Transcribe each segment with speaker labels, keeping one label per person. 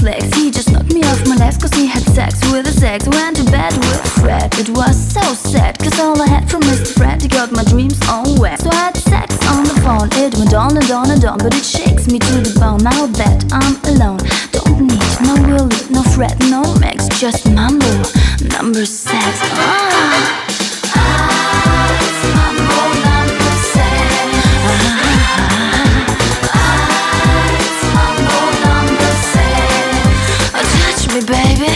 Speaker 1: flex. He just knocked me off my legs cause he had sex with his ex. Went to bed with Fred. It was so sad cause all I had from Mr. Fred, he got my dreams all wet. So I had sex on the phone. It went on and on and on, but it shakes me to the bone. Now that I'm alone, don't need no Willie, no Fred, no Max, just Mambo number 6. It's Mambo number 6. It's Mambo number 6. Touch me, baby.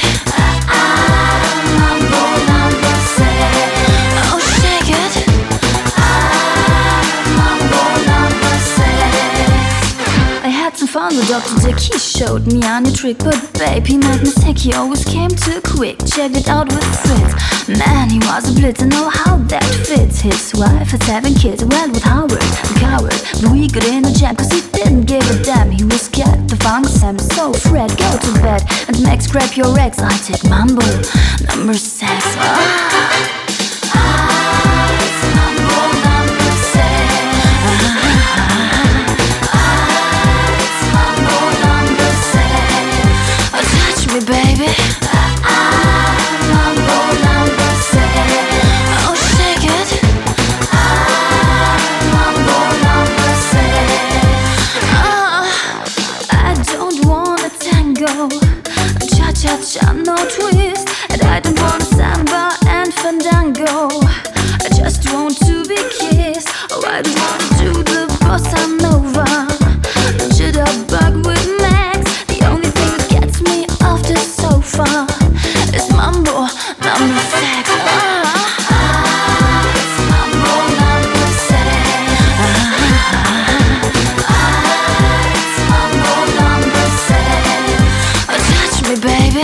Speaker 1: Mambo number 6. Oh, shake it. Mambo number 6. I had some fun with Dr. Dick. He showed me a new trick, but babe, he made me sick. He always came too quick. Checked it out with Fritz. Man, he was a blitz. I know how that fits. His wife had 7 kids. Went with Howard, the coward. But we got in a jam cause he didn't give a damn. He was scared, the funk Sam. So Fred, go to bed. And Max, grab your ex. I take Mambo number 6. It's Mambo number 6. It's Mambo number 6. Touch me, baby. Mambo number 6. Oh, shake it. Mambo number 6. I don't wanna tango, cha-cha-cha, no twist. And I don't want samba and fandango. I just want to be kissed. Oh, I don't wanna do the bossa nova. Jitterbug with Max. The only thing that gets me off the sofa is Mambo number 6. It's Mambo number 6. It's Mambo number 6. Touch me, baby.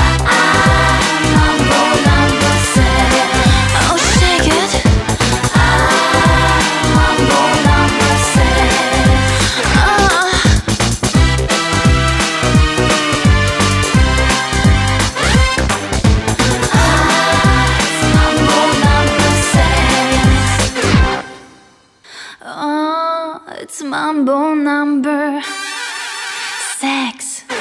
Speaker 1: Mambo number 6. Oh, shake it. Mambo number 6. It's Mambo number 6.